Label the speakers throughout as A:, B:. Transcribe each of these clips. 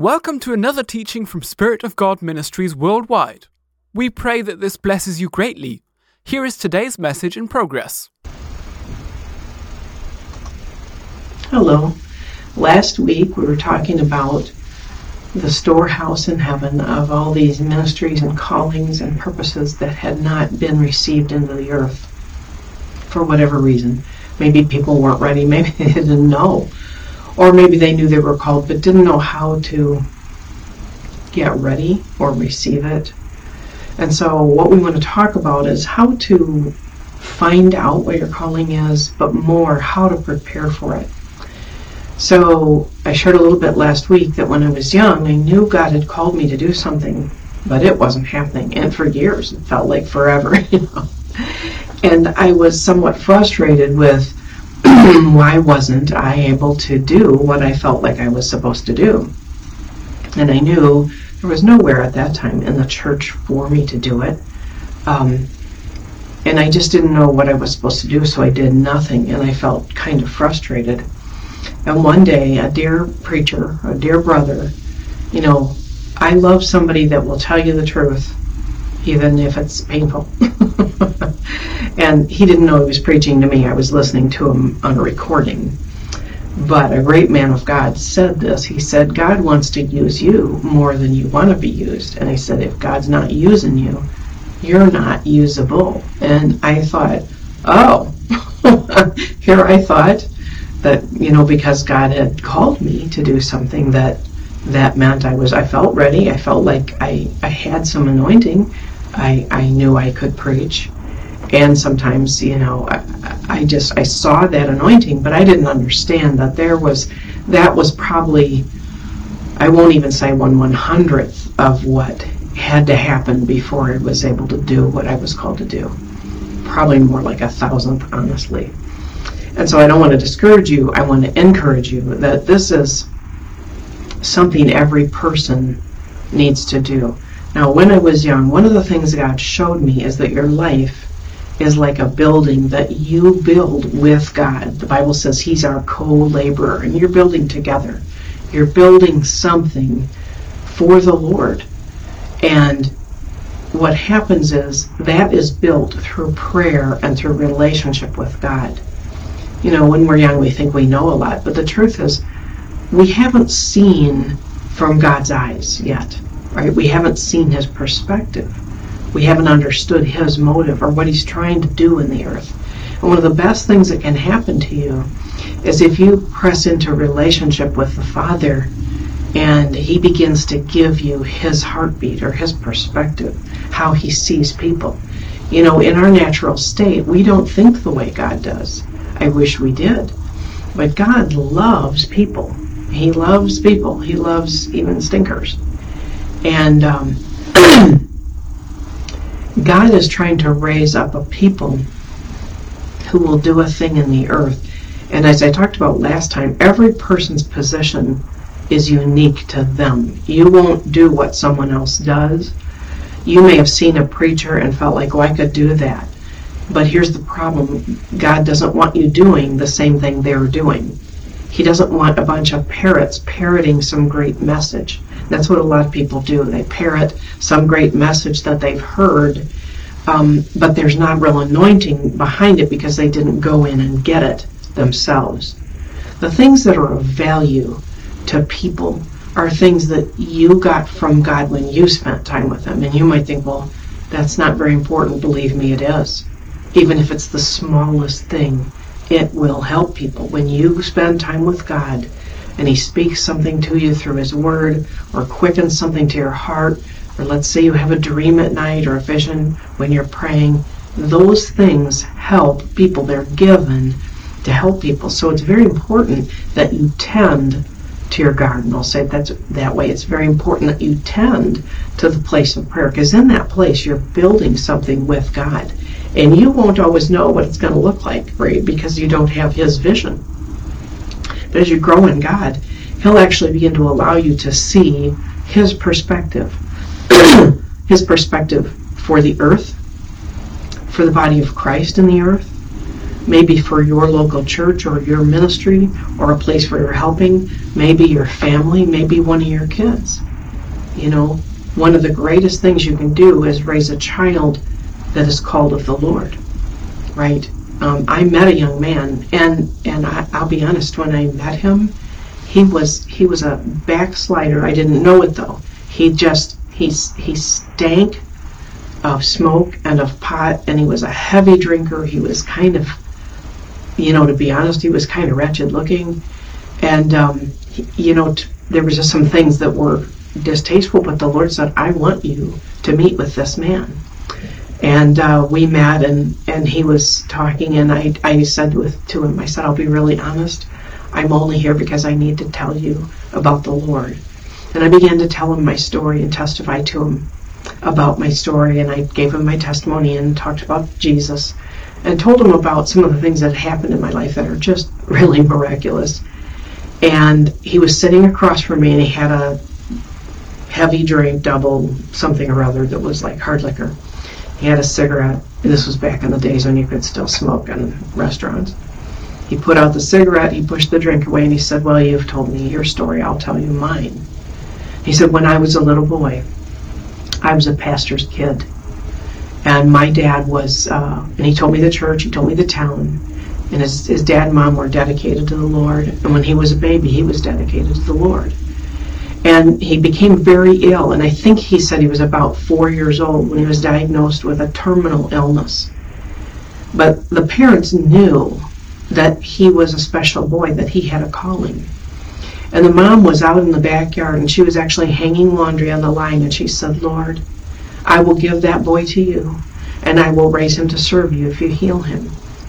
A: Welcome to another teaching from Spirit of God Ministries worldwide. We pray that this blesses you greatly. Here is today's message in progress.
B: Hello. Last week we were talking about the storehouse in heaven of all these ministries and callings and purposes that had not been received into the earth for whatever reason. Maybe people weren't ready, maybe they didn't know, or maybe they knew they were called but didn't know how to get ready or receive it. And so what we want to talk about is how to find out what your calling is, but more how to prepare for it. So I shared a little bit last week that when I was young, I knew God had called me to do something, but it wasn't happening. And for years, it felt like forever, And I was somewhat frustrated with why wasn't I able to do what I felt like I was supposed to do? And I knew there was nowhere at that time in the church for me to do it. And I just didn't know what I was supposed to do, so I did nothing, and I felt kind of frustrated. And one day, a dear preacher, a dear brother, I love somebody that will tell you the truth, even if it's painful. And he didn't know he was preaching to me. I was listening to him on a recording. But a great man of God said this. He said, God wants to use you more than you want to be used. And I said, if God's not using you, you're not usable. And I thought, here I thought that, because God had called me to do something that meant I felt ready. I felt like I had some anointing. I knew I could preach. And sometimes, I saw that anointing, but I didn't understand that that was probably, I won't even say 1/100th of what had to happen before I was able to do what I was called to do. Probably more like 1,000th, honestly. And so I don't want to discourage you. I want to encourage you that this is something every person needs to do. Now, when I was young, one of the things God showed me is that your life is like a building that you build with God. The Bible says He's our co-laborer, and you're building together. You're building something for the Lord. And what happens is that is built through prayer and through relationship with God. When we're young, we think we know a lot, but the truth is we haven't seen from God's eyes yet, right? We haven't seen His perspective. We haven't understood His motive or what He's trying to do in the earth. And one of the best things that can happen to you is if you press into relationship with the Father and He begins to give you His heartbeat or His perspective, how He sees people. In our natural state, we don't think the way God does. I wish we did. But God loves people. He loves people. He loves even stinkers. And God is trying to raise up a people who will do a thing in the earth. And as I talked about last time, every person's position is unique to them. You won't do what someone else does. You may have seen a preacher and felt like, I could do that. But here's the problem. God doesn't want you doing the same thing they're doing. He doesn't want a bunch of parrots parroting some great message. That's what a lot of people do. They parrot some great message that they've heard, but there's not real anointing behind it because they didn't go in and get it themselves. The things that are of value to people are things that you got from God when you spent time with Him. And you might think, that's not very important. Believe me, it is. Even if it's the smallest thing, it will help people. When you spend time with God and He speaks something to you through His Word or quickens something to your heart, or let's say you have a dream at night or a vision when you're praying, those things help people. They're given to help people. So it's very important that you tend to your garden. I'll say that way. It's very important that you tend to the place of prayer, because in that place you're building something with God. And you won't always know what it's going to look like, right? Because you don't have His vision. But as you grow in God, He'll actually begin to allow you to see His perspective. His perspective for the earth, for the body of Christ in the earth, maybe for your local church or your ministry or a place where you're helping, maybe your family, maybe one of your kids. One of the greatest things you can do is raise a child that is called of the Lord, right? I met a young man, and I'll be honest, when I met him, he was a backslider. I didn't know it though. He stank of smoke and of pot, and he was a heavy drinker. He was kind of, to be honest, he was kind of wretched looking, and there was just some things that were distasteful. But the Lord said, "I want you to meet with this man." And we met, and he was talking, and I said to him, I said, "I'll be really honest. I'm only here because I need to tell you about the Lord." And I began to tell him my story and testify to him about my story, and I gave him my testimony and talked about Jesus and told him about some of the things that happened in my life that are just really miraculous. And he was sitting across from me, and he had a heavy drink, double something or other that was like hard liquor. He had a cigarette, and this was back in the days when you could still smoke in restaurants. He put out the cigarette, he pushed the drink away, and he said, "Well, you've told me your story, I'll tell you mine." He said, "When I was a little boy, I was a pastor's kid, and my dad was, and he told me the church, he told me the town, and his dad and mom were dedicated to the Lord, and when he was a baby, he was dedicated to the Lord. And he became very ill, and I think he said he was about 4 years old when he was diagnosed with a terminal illness. But the parents knew that he was a special boy, that he had a calling. And the mom was out in the backyard, and she was actually hanging laundry on the line, and she said, "Lord, I will give that boy to you, and I will raise him to serve you if you heal him."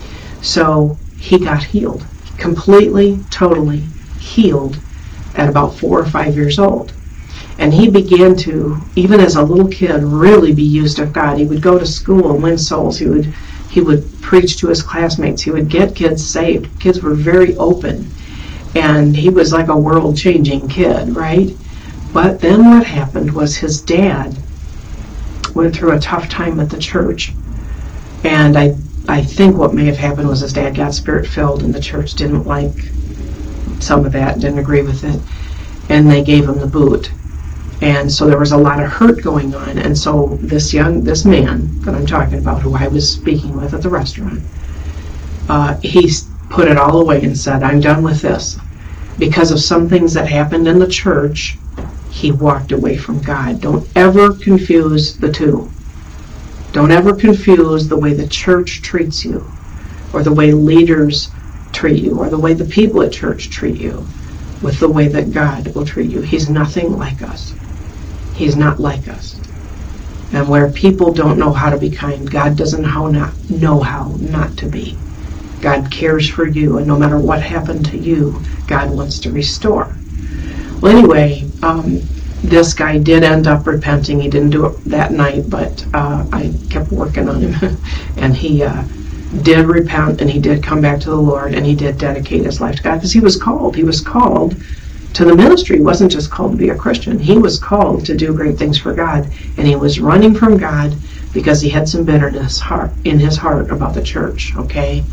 B: So he got healed, completely, totally healed at about 4 or 5 years old. And he began to, even as a little kid, really be used of God. He would go to school and win souls. He would preach to his classmates. He would get kids saved. Kids were very open. And he was like a world-changing kid, right? But then what happened was his dad went through a tough time at the church. And I think what may have happened was his dad got spirit-filled, and the church didn't like some of that, didn't agree with it, and they gave him the boot. And so there was a lot of hurt going on. And so this man that I'm talking about, who I was speaking with at the restaurant, he put it all away and said, "I'm done with this." Because of some things that happened in the church, he walked away from God. Don't ever confuse the two. Don't ever confuse the way the church treats you, or the way leaders treat you, or the way the people at church treat you, with the way that God will treat you. He's nothing like us. He's not like us. And where people don't know how to be kind, God doesn't know how not to be. God cares for you, and no matter what happened to you, God wants to restore. Well, anyway, this guy did end up repenting. He didn't do it that night, but I kept working on him, and he did repent, and he did come back to the Lord, and he did dedicate his life to God, because he was called. He was called to the ministry. He wasn't just called to be a Christian. He was called to do great things for God, and he was running from God because he had some bitterness in his heart about the church, okay?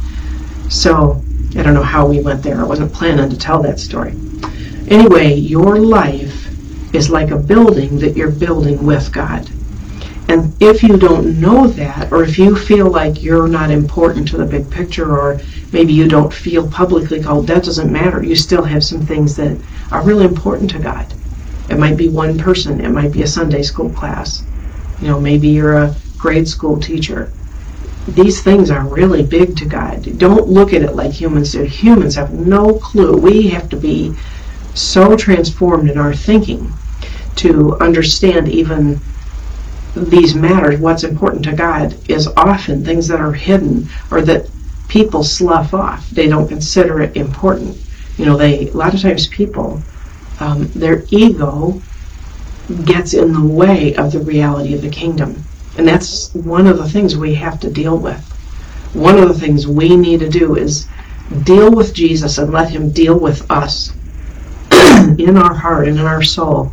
B: So, I don't know how we went there. I wasn't planning to tell that story. Anyway, your life is like a building that you're building with God. And if you don't know that, or if you feel like you're not important to the big picture, or maybe you don't feel publicly called, that doesn't matter. You still have some things that are really important to God. It might be one person. It might be a Sunday school class. Maybe you're a grade school teacher. These things are really big to God. Don't look at it like humans do. Humans have no clue. We have to be so transformed in our thinking to understand even these matters. What's important to God is often things that are hidden, or that people slough off. They don't consider it important. A lot of times people, their ego gets in the way of the reality of the kingdom. And that's one of the things we have to deal with. One of the things we need to do is deal with Jesus and let him deal with us in our heart and in our soul,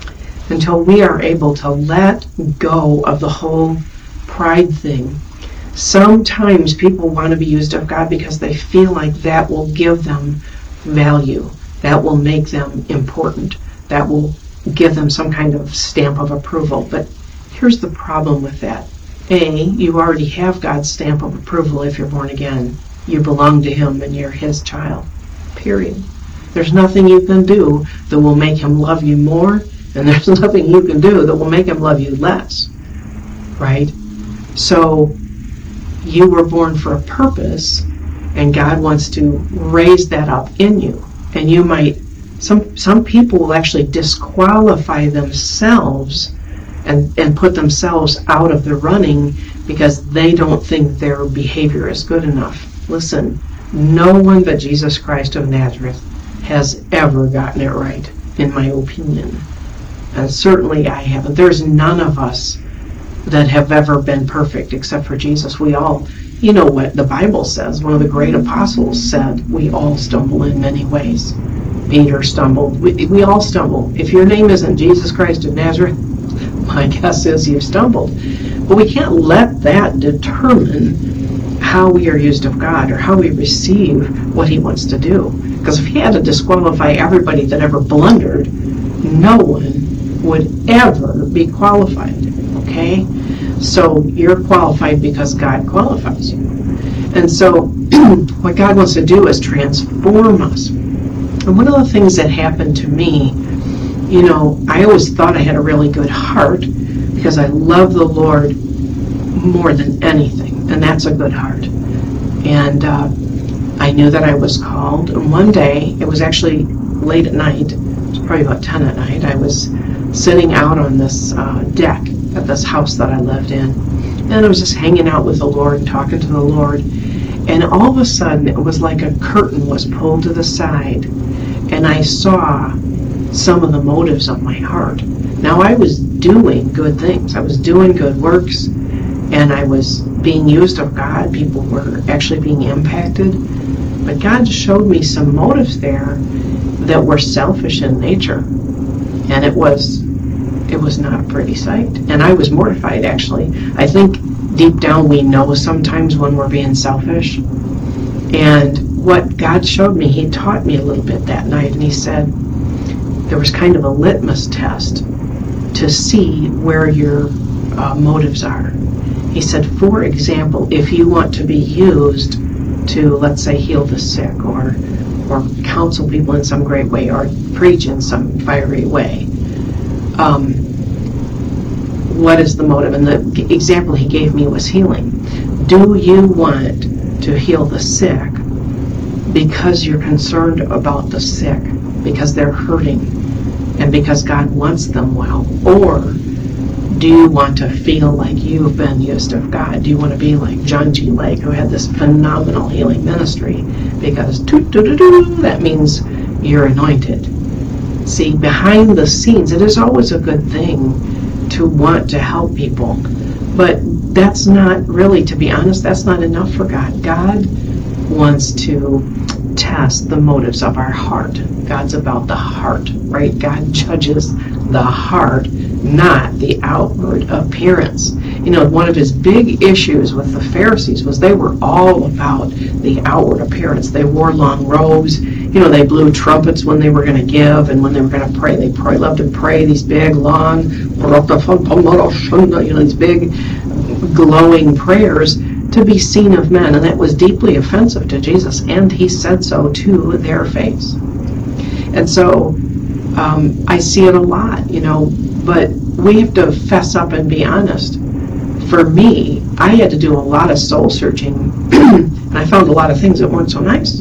B: until we are able to let go of the whole pride thing, Sometimes people want to be used of God because they feel like that will give them value, that will make them important, that will give them some kind of stamp of approval. But here's the problem with that. A, you already have God's stamp of approval if you're born again. You belong to Him and you're His child. Period. There's nothing you can do that will make Him love you more, and there's nothing you can do that will make Him love you less. Right? So, you were born for a purpose, and God wants to raise that up in you. And you might, some people will actually disqualify themselves and put themselves out of the running because they don't think their behavior is good enough. Listen, no one but Jesus Christ of Nazareth has ever gotten it right, in my opinion. And certainly I haven't. There's none of us that have ever been perfect except for Jesus. We all, you know what the Bible says, one of the great apostles said, we all stumble in many ways. Peter stumbled. We all stumble. If your name isn't Jesus Christ of Nazareth, my guess is you've stumbled. But we can't let that determine how we are used of God or how we receive what He wants to do. Because if He had to disqualify everybody that ever blundered, no one would ever be qualified. Okay? So you're qualified because God qualifies you. And so what God wants to do is transform us. And one of the things that happened to me, you know, I always thought I had a really good heart because I love the Lord more than anything. And that's a good heart. And I knew that I was called. And one day, it was actually late at night, it was probably about 10 at night, I was sitting out on this deck at this house that I lived in. And I was just hanging out with the Lord and talking to the Lord. And all of a sudden, it was like a curtain was pulled to the side. And I saw some of the motives of my heart. Now, I was doing good things. I was doing good works. And I was being used of God. People were actually being impacted. But God showed me some motives there that were selfish in nature. And it was not a pretty sight. And I was mortified, actually. I think deep down we know sometimes when we're being selfish. And what God showed me, He taught me a little bit that night. And He said there was kind of a litmus test to see where your motives are. He said, for example, if you want to be used to, let's say, heal the sick or counsel people in some great way or preach in some fiery way, what is the motive? And the example he gave me was healing. Do you want to heal the sick because you're concerned about the sick, because they're hurting, and because God wants them well? Or do you want to feel like you've been used of God? Do you want to be like John G. Lake, who had this phenomenal healing ministry? Because that means you're anointed. See, behind the scenes, it is always a good thing to want to help people. But that's not really, to be honest, that's not enough for God. God wants to test the motives of our heart. God's about the heart, right? God judges the heart, not the outward appearance. You know, one of His big issues with the Pharisees was they were all about the outward appearance. They wore long robes. You know, they blew trumpets when they were going to give, and when they were going to pray, they loved to pray these big, long, these big, glowing prayers to be seen of men, and that was deeply offensive to Jesus, and He said so to their face. And so I see it a lot, you know, but we have to fess up and be honest. For me, I had to do a lot of soul searching, and I found a lot of things that weren't so nice.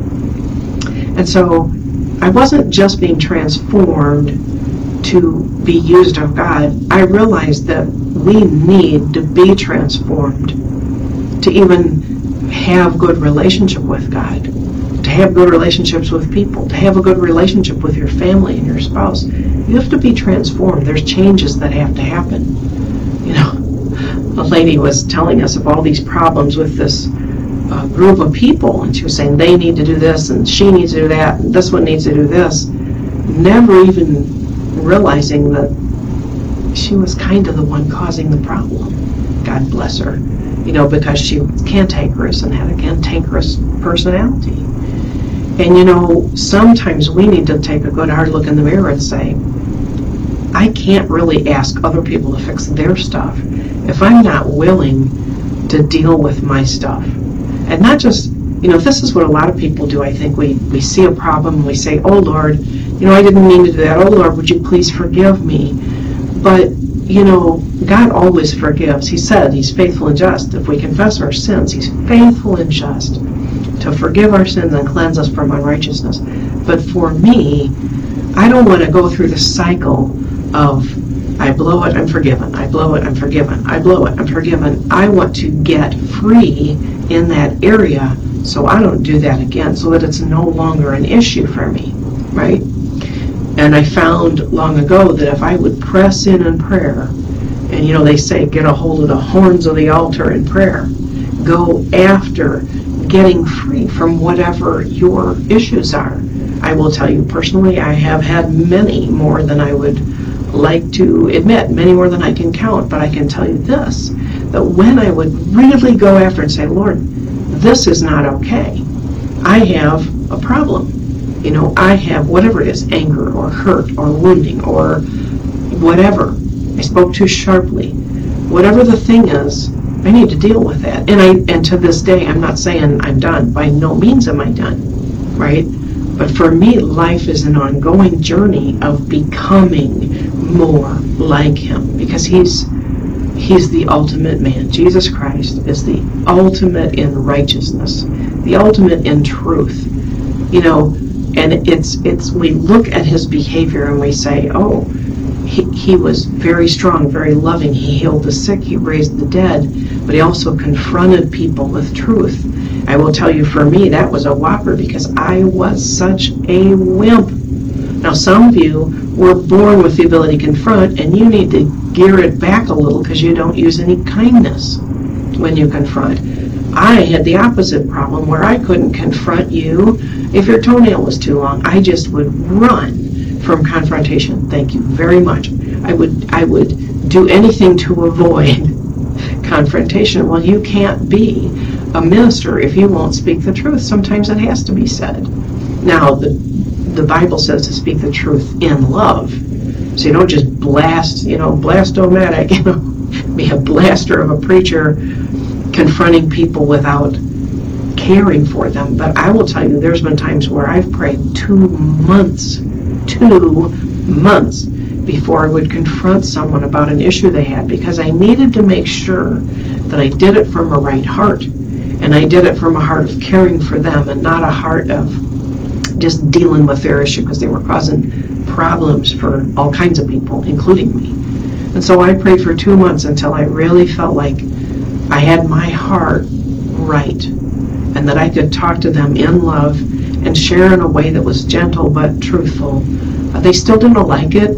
B: And so I wasn't just being transformed to be used of God. I realized that we need to be transformed to even have good relationship with God, to have good relationships with people, to have a good relationship with your family and your spouse. You have to be transformed. There's changes that have to happen. You know, a lady was telling us of all these problems with this group of people, and she was saying they need to do this, and she needs to do that, and this one needs to do this, never even realizing that she was kind of the one causing the problem. God bless her. because she was cantankerous and had a cantankerous personality. And sometimes we need to take a good hard look in the mirror and say, I can't really ask other people to fix their stuff if I'm not willing to deal with my stuff. And not just, this is what a lot of people do. I think we see a problem and we say, oh Lord, I didn't mean to do that. Oh Lord, would you please forgive me? But, God always forgives. He said He's faithful and just. If we confess our sins, He's faithful and just to forgive our sins and cleanse us from unrighteousness. But for me, I don't want to go through the cycle of I blow it, I'm forgiven. I blow it, I'm forgiven. I blow it, I'm forgiven. I want to get free in that area so I don't do that again, so that it's no longer an issue for me, right? And I found long ago that if I would press in prayer, and they say get a hold of the horns of the altar in prayer, go after getting free from whatever your issues are. I will tell you personally, I have had many more than I would like to admit, many more than I can count, but I can tell you this, that when I would really go after and say, Lord, this is not okay. I have a problem. I have whatever it is, anger or hurt or wounding or whatever. I spoke too sharply. Whatever the thing is, I need to deal with that. And to this day, I'm not saying I'm done. By no means am I done, right? But for me, life is an ongoing journey of becoming more like Him, because He's the ultimate man. Jesus Christ is the ultimate in righteousness, the ultimate in truth. And it's we look at His behavior and we say, oh, he was very strong, very loving. He healed the sick, He raised the dead, but He also confronted people with truth. I will tell you, for me, that was a whopper, because I was such a wimp. Now, some of you were born with the ability to confront, and you need to gear it back a little because you don't use any kindness when you confront. I had the opposite problem where I couldn't confront you if your toenail was too long. I just would run from confrontation. Thank you very much. I would do anything to avoid confrontation. Well, you can't be a minister if you won't speak the truth. Sometimes it has to be said. Now, the Bible says to speak the truth in love. So you don't just blast, blastomatic, be a blaster of a preacher confronting people without caring for them. But I will tell you, there's been times where I've prayed 2 months before I would confront someone about an issue they had, because I needed to make sure that I did it from a right heart. And I did it from a heart of caring for them and not a heart of just dealing with their issue, because they were causing problems for all kinds of people, including me. And so I prayed for 2 months until I really felt like I had my heart right, and that I could talk to them in love and share in a way that was gentle but truthful. They still didn't like it,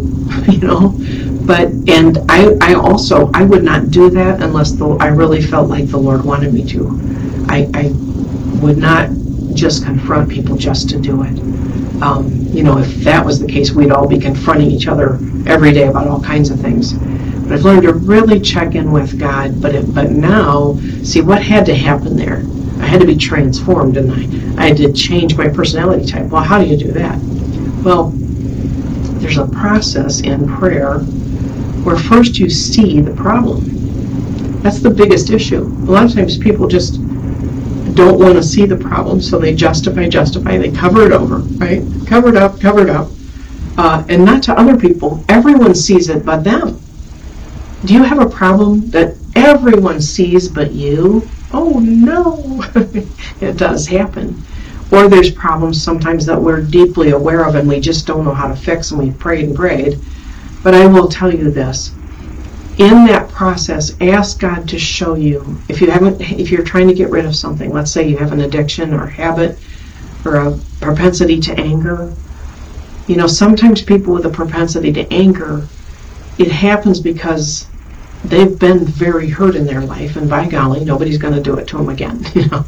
B: and I would not do that unless I really felt like the Lord wanted me to. I would not just confront people just to do it. If that was the case, we'd all be confronting each other every day about all kinds of things. But I've learned to really check in with God. But now, see, what had to happen there? I had to be transformed, didn't I? I had to change my personality type. Well, how do you do that? Well, there's a process in prayer where first you see the problem. That's the biggest issue. A lot of times people just don't want to see the problem, so they justify, they cover it over, right? Cover it up. And not to other people. Everyone sees it but them. Do you have a problem that everyone sees but you? Oh no! It does happen. Or there's problems sometimes that we're deeply aware of and we just don't know how to fix, and we've prayed and prayed. But I will tell you this. In that process, ask God to show you. If you're trying to get rid of something, let's say you have an addiction or habit or a propensity to anger. Sometimes people with a propensity to anger, it happens because they've been very hurt in their life, and by golly, nobody's going to do it to them again.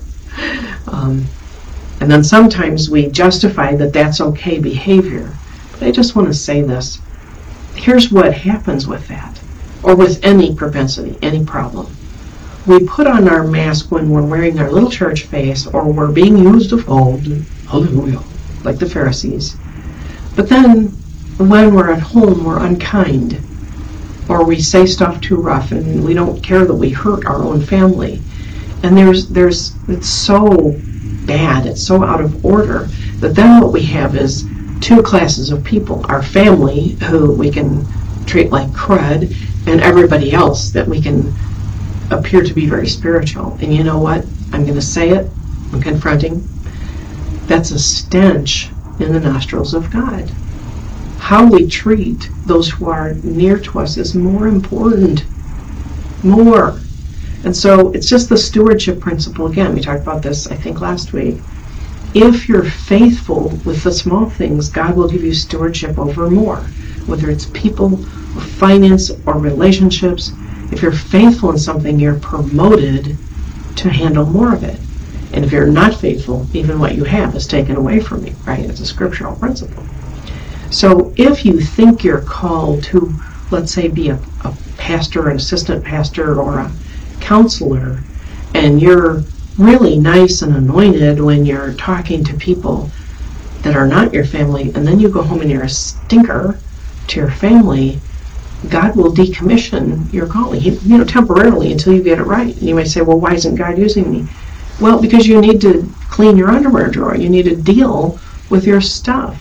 B: And then sometimes we justify that that's okay behavior. But I just want to say this. Here's what happens with that, or with any propensity, any problem. we put on our mask when we're wearing our little church face or we're being used of gold, hallelujah, like the Pharisees. But then when we're at home, we're unkind, or we say stuff too rough, and we don't care that we hurt our own family. And it's so bad, it's so out of order, that then what we have is two classes of people: our family, who we can treat like crud, and everybody else that we can appear to be very spiritual. And you know what? I'm going to say it. I'm confronting. That's a stench in the nostrils of God. How we treat those who are near to us is more important. More. And so it's just the stewardship principle again. We talked about this, I think, last week. If you're faithful with the small things, God will give you stewardship over more. Whether it's people, or finance, or relationships, if you're faithful in something, you're promoted to handle more of it. And if you're not faithful, even what you have is taken away from you, right? It's a scriptural principle. So if you think you're called to, let's say, be a pastor, an assistant pastor, or a counselor, and you're really nice and anointed when you're talking to people that are not your family, and then you go home and you're a stinker to your family, God will decommission your calling, temporarily until you get it right. And you may say, well, why isn't God using me? Well, because you need to clean your underwear drawer. You need to deal with your stuff.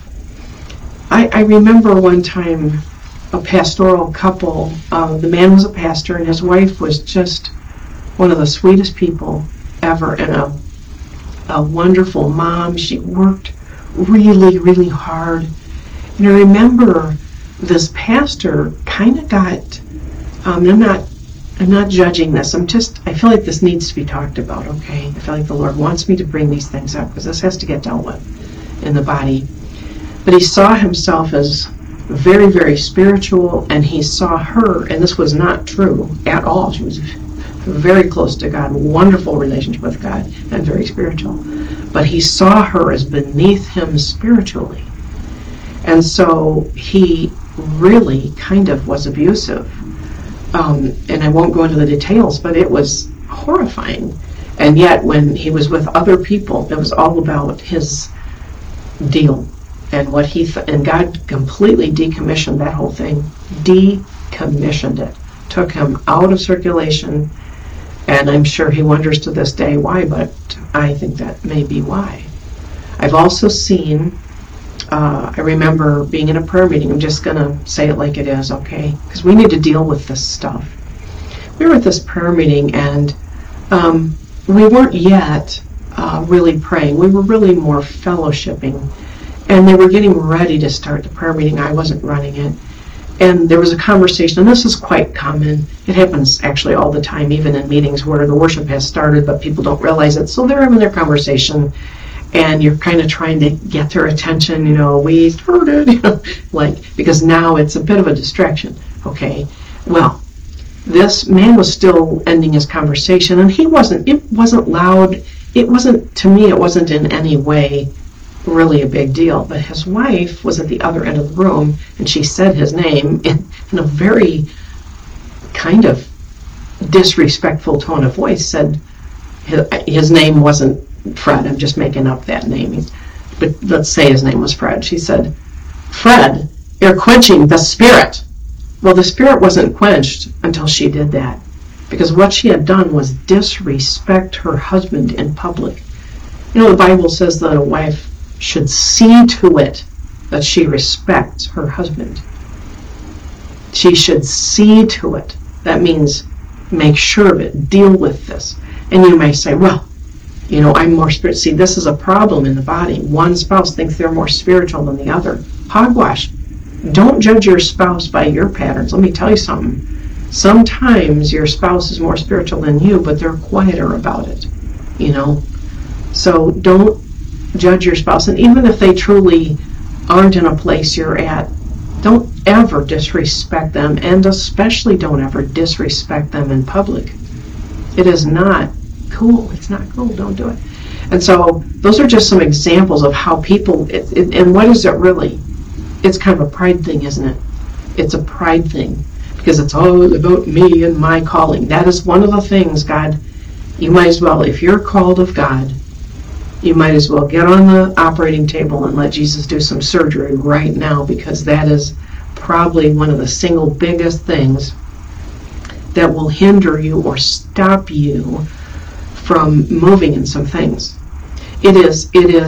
B: I remember one time a pastoral couple. The man was a pastor, and his wife was just one of the sweetest people ever, and a wonderful mom. She worked really, really hard. And I remember this pastor kind of got, I'm not judging this. I feel like this needs to be talked about, okay? I feel like the Lord wants me to bring these things up because this has to get dealt with in the body. But he saw himself as very, very spiritual, and he saw her, and this was not true at all. She was very close to God, wonderful relationship with God, and very spiritual. But he saw her as beneath him spiritually. And so he really kind of was abusive. And I won't go into the details, but it was horrifying. And yet when he was with other people, it was all about his deal. And what and God completely decommissioned that whole thing. Decommissioned it. Took him out of circulation. And I'm sure he wonders to this day why, but I think that may be why. I've also seen, I remember being in a prayer meeting. I'm just going to say it like it is, okay? Because we need to deal with this stuff. We were at this prayer meeting, and we weren't yet really praying. We were really more fellowshipping. And they were getting ready to start the prayer meeting. I wasn't running it. And there was a conversation, and this is quite common. It happens actually all the time, even in meetings where the worship has started, but people don't realize it. So they're having their conversation, and you're kind of trying to get their attention, we started, because now it's a bit of a distraction. Okay, well, this man was still ending his conversation, and it wasn't loud. To me, it wasn't in any way really a big deal, but his wife was at the other end of the room, and she said his name in a very kind of disrespectful tone of voice. Said his name wasn't Fred. I'm just making up that name, but let's say his name was Fred. She said, "Fred, you're quenching the spirit." Well, the spirit wasn't quenched until she did that, because what she had done was disrespect her husband in public. The Bible says that a wife should see to it that she respects her husband. She should see to it. That means make sure of it, deal with this. And you may say, well, I'm more spiritual. See, this is a problem in the body. One spouse thinks they're more spiritual than the other. Hogwash. Don't judge your spouse by your patterns. Let me tell you something. Sometimes your spouse is more spiritual than you, but they're quieter about it. So don't judge your spouse. And even if they truly aren't in a place you're at, don't ever disrespect them, and especially don't ever disrespect them in public. It is not cool. It's not cool. Don't do it. And so those are just some examples of how people, and what is it really? It's kind of a pride thing, isn't it? It's a pride thing. because it's all about me and my calling. That is one of the things, God, you might as well, if you're called of God, you might as well get on the operating table and let Jesus do some surgery right now, because that is probably one of the single biggest things that will hinder you or stop you from moving in some things. It is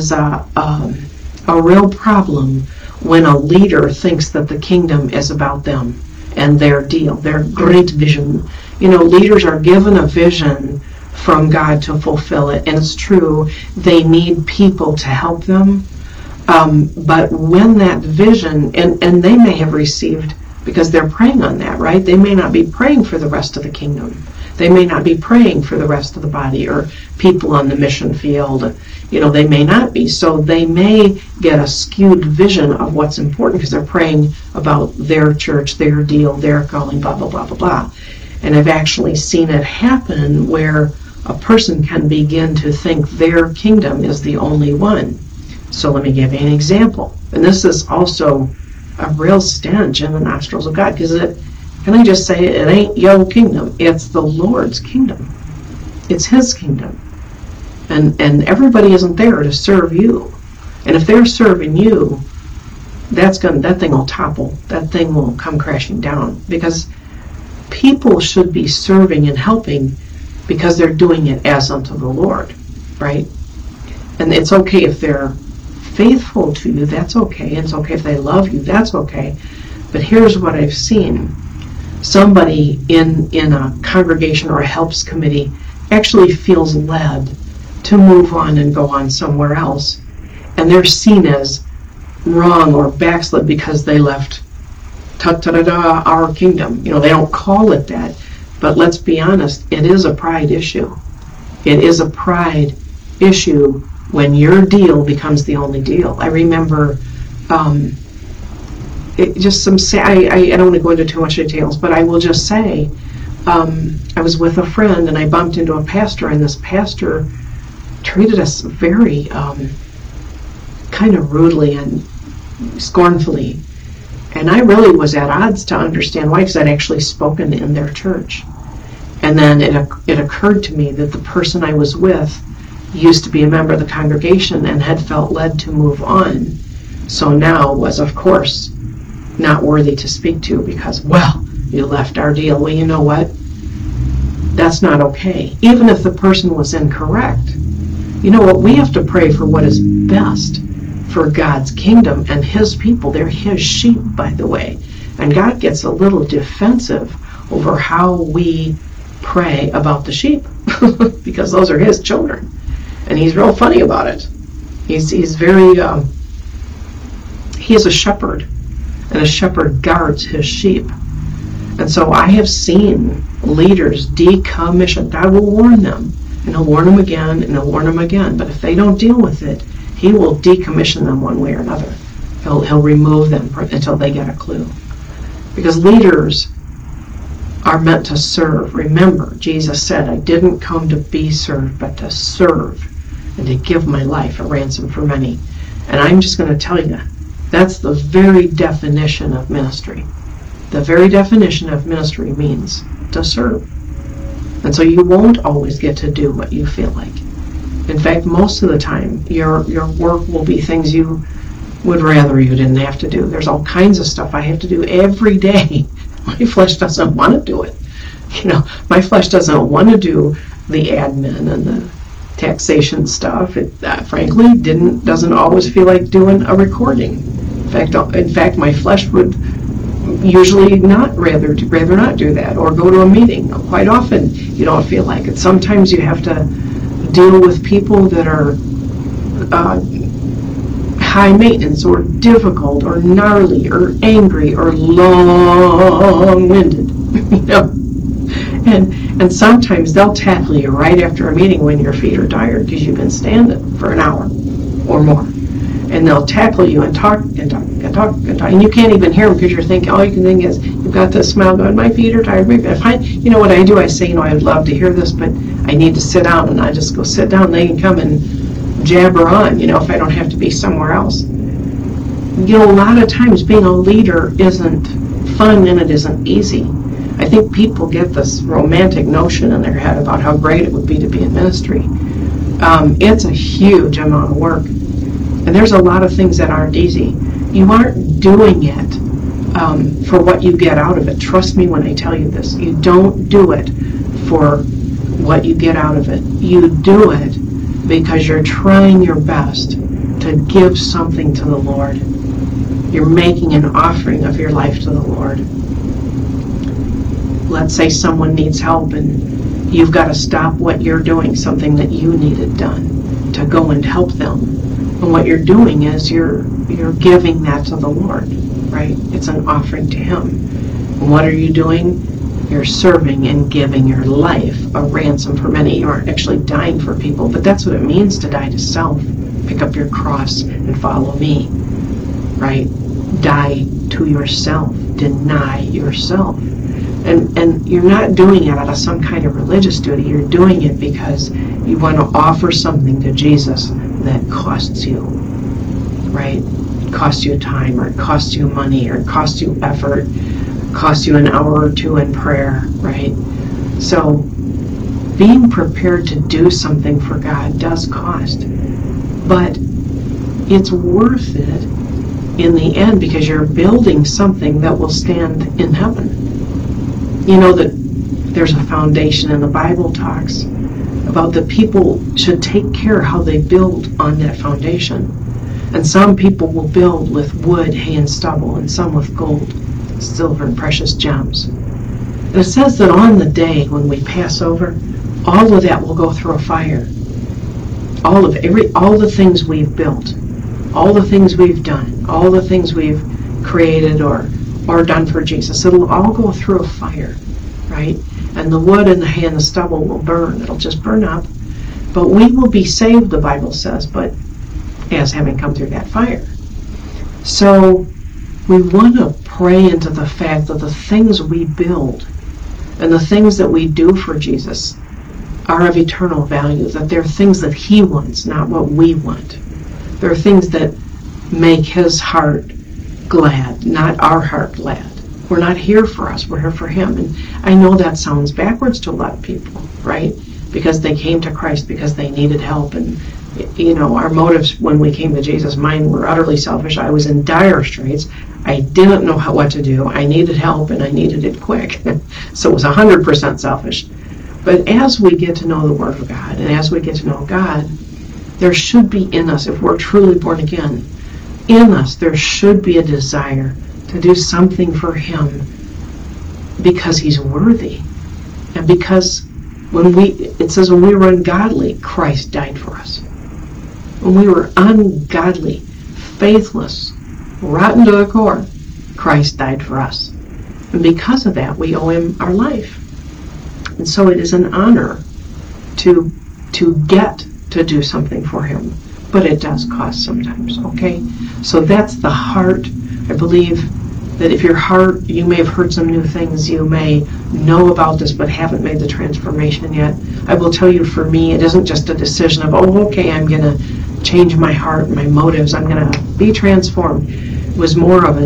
B: a real problem when a leader thinks that the kingdom is about them and their deal, their great vision. You know, leaders are given a vision from God to fulfill it, and it's true, they need people to help them. But when that vision, and they may have received, because they're praying on that, right? They may not be praying for the rest of the kingdom. They may not be praying for the rest of the body or people on the mission field. You know, they may not be. So they may get a skewed vision of what's important because they're praying about their church, their deal, their calling, blah, blah, blah, blah, blah. And I've actually seen it happen where a person can begin to think their kingdom is the only one. So let me give you an example. And this is also a real stench in the nostrils of God, because can I just say, it ain't your kingdom. It's the Lord's kingdom. It's His kingdom. And everybody isn't there to serve you. And if they're serving you, that thing will topple. That thing will come crashing down. Because people should be serving and helping because they're doing it as unto the Lord, right? And it's okay if they're faithful to you, that's okay. It's okay if they love you, that's okay. But here's what I've seen. Somebody in a congregation or a helps committee actually feels led to move on and go on somewhere else. And they're seen as wrong or backslid because they left our kingdom. You know, they don't call it that. But let's be honest, it is a pride issue. It is a pride issue when your deal becomes the only deal. I remember I don't want to go into too much details, but I will just say I was with a friend and I bumped into a pastor, and this pastor treated us very kind of rudely and scornfully. And I really was at odds to understand why, because I'd actually spoken in their church. And then it occurred to me that the person I was with used to be a member of the congregation and had felt led to move on. So now was, of course, not worthy to speak to because, well, you left our deal. Well, you know what? That's not okay. Even if the person was incorrect. You know what? We have to pray for what is best for God's kingdom and His people. They're His sheep, by the way. And God gets a little defensive over how we pray about the sheep because those are His children. And He's real funny about it. He's very, He is a shepherd, and a shepherd guards his sheep. And so I have seen leaders decommission. God will warn them, and He'll warn them again, and He'll warn them again. But if they don't deal with it, He will decommission them one way or another. He'll remove them until they get a clue. Because leaders are meant to serve. Remember, Jesus said, I didn't come to be served, but to serve and to give my life a ransom for many. And I'm just going to tell you, that's the very definition of ministry. The very definition of ministry means to serve. And so you won't always get to do what you feel like. In fact, most of the time, your work will be things you would rather you didn't have to do. There's all kinds of stuff I have to do every day. My flesh doesn't want to do it. You know, my flesh doesn't want to do the admin and the taxation stuff. It frankly doesn't always feel like doing a recording. In fact, my flesh would usually rather not do that or go to a meeting. Quite often, you don't feel like it. Sometimes you have to deal with people that are high maintenance or difficult or gnarly or angry or long-winded, you know. And sometimes they'll tackle you right after a meeting when your feet are tired because you've been standing for an hour or more. And they'll tackle you and talk and talk and talk and talk. And you can't even hear them because you're thinking, all you can think is, you've got this smile going, my feet are tired. You know what I do? I say, I'd love to hear this, but I need to sit down. And I just go sit down. They can come and jabber on, if I don't have to be somewhere else. A lot of times being a leader isn't fun and it isn't easy. I think people get this romantic notion in their head about how great it would be to be in ministry. It's a huge amount of work. And there's a lot of things that aren't easy. You aren't doing it for what you get out of it. Trust me when I tell you this. You don't do it for what you get out of it. You do it because you're trying your best to give something to the Lord. You're making an offering of your life to the Lord. Let's say someone needs help and you've got to stop what you're doing, something that you needed done, to go and help them. And what you're doing is you're giving that to the Lord, right? It's an offering to Him. And what are you doing? You're serving and giving your life a ransom for many. You aren't actually dying for people, but that's what it means to die to self. Pick up your cross and follow me, right? Die to yourself. Deny yourself. And you're not doing it out of some kind of religious duty. You're doing it because you want to offer something to Jesus that costs you, right? It costs you time, or it costs you money, or it costs you effort, costs you an hour or two in prayer, right? So being prepared to do something for God does cost, but it's worth it in the end because you're building something that will stand in heaven. You know that there's a foundation, and the Bible talks about the people should take care how they build on that foundation. And some people will build with wood, hay, and stubble, and some with gold, silver, and precious gems. And it says that on the day when we pass over, all of that will go through a fire. All the things we've built, all the things we've done, all the things we've created or done for Jesus, it'll all go through a fire, right? And the wood and the hay and the stubble will burn. It'll just burn up. But we will be saved, the Bible says, but as having come through that fire. So we want to pray into the fact that the things we build and the things that we do for Jesus are of eternal value, that they're things that He wants, not what we want. They're things that make His heart glad, not our heart glad. We're not here for us, we're here for Him. And I know that sounds backwards to a lot of people, right? Because they came to Christ because they needed help. And, you know, our motives when we came to Jesus, mine were utterly selfish. I was in dire straits. I didn't know what to do. I needed help, and I needed it quick. So it was 100% selfish. But as we get to know the Word of God, and as we get to know God, there should be in us, if we're truly born again, in us there should be a desire to do something for Him because He's worthy. And because it says when we were ungodly, Christ died for us. When we were ungodly, faithless, rotten to the core, Christ died for us. And because of that, we owe Him our life. And so it is an honor to get to do something for Him. But it does cost sometimes, okay? So that's the heart. I believe that if your heart, you may have heard some new things, you may know about this but haven't made the transformation yet. I will tell you, for me, it isn't just a decision of, okay, I'm going to change my heart, my motives, I'm going to be transformed. It was more of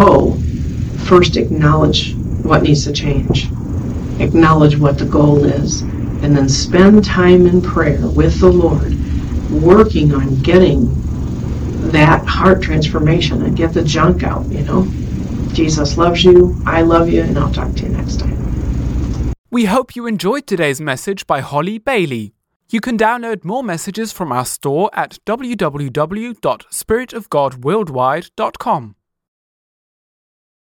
B: first acknowledge what needs to change. Acknowledge what the goal is. And then spend time in prayer with the Lord, working on getting that heart transformation and get the junk out, you know. Jesus loves you, I love you, and I'll talk to you next time.
A: We hope you enjoyed today's message by Holly Bailey. You can download more messages from our store at www.spiritofgodworldwide.com.